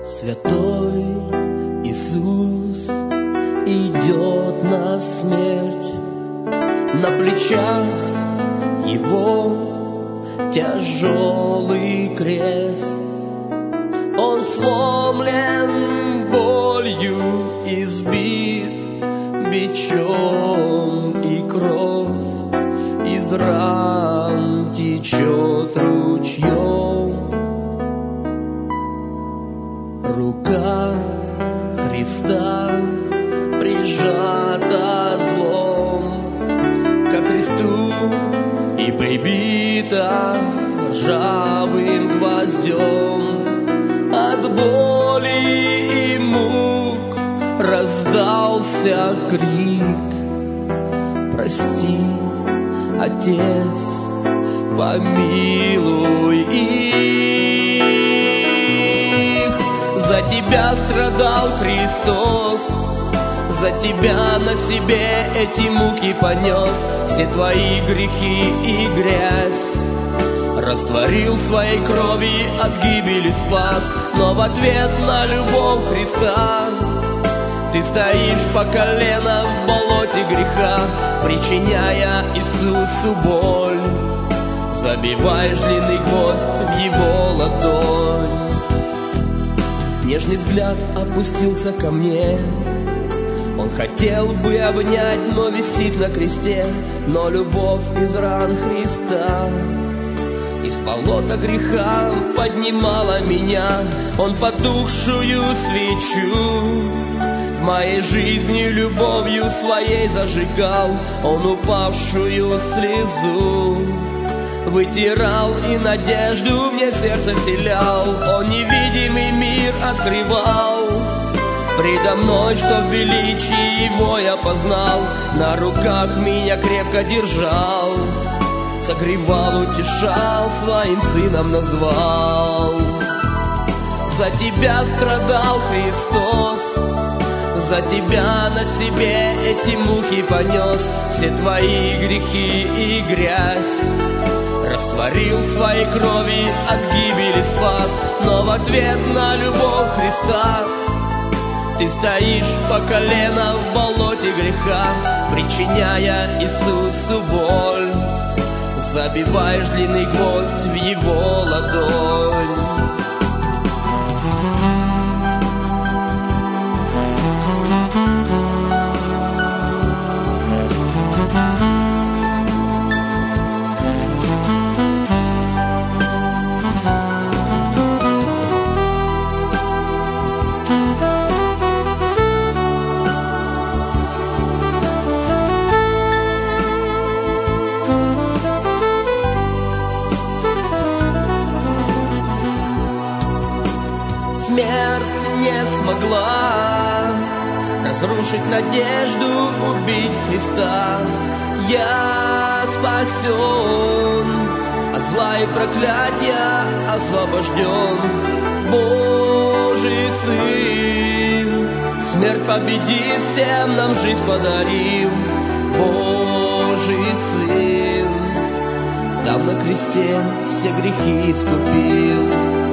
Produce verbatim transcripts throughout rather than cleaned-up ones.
Святой Иисус идет на смерть, на плечах Его тяжелый крест. Он сломлен болью, избит бичом, и кровь из ран течет ручьем. Рука Христа прижата злом ко кресту и прибита ржавым гвоздем. От боли и мук раздался крик: прости, Отец, помилуй их. За тебя страдал Христос, за тебя на себе эти муки понес, все твои грехи и грязь. Растворил своей крови, от гибели спас, но в ответ на любовь Христа ты стоишь по колено в болоте греха, причиняя Иисусу боль. Забиваешь длинный гвоздь в Его ладонь. Нежный взгляд опустился ко мне, Он хотел бы обнять, но висит на кресте. Но любовь из ран Христа из болота греха поднимала меня. Он потухшую свечу в моей жизни любовью своей зажигал. Он упавшую слезу вытирал и надежду мне в сердце вселял. Он невидимый мир открывал предо мной, что в величии Его я познал. На руках меня крепко держал, согревал, утешал, своим сыном назвал. За тебя страдал Христос, за тебя на себе эти муки понес, все твои грехи и грязь. Растворил своей крови, от гибели спас, но в ответ на любовь Христа ты стоишь по колено в болоте греха, причиняя Иисусу боль. Забиваешь длинный гвоздь в Его ладонь. Смерть не смогла разрушить надежду, убить Христа. Я спасен, от зла и проклятия освобожден. Божий Сын смерть победив, всем нам жизнь подарил. Божий Сын там на кресте все грехи искупил.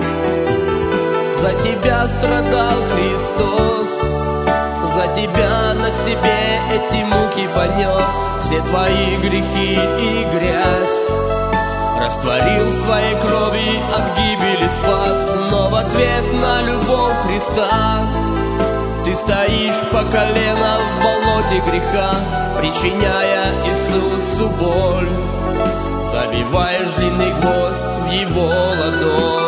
За тебя страдал Христос, за тебя на себе эти муки понес, все твои грехи и грязь. Растворил своей крови, от гибели спас, но в ответ на любовь Христа ты стоишь по колено в болоте греха, причиняя Иисусу боль. Забиваешь длинный гвоздь в Его ладонь.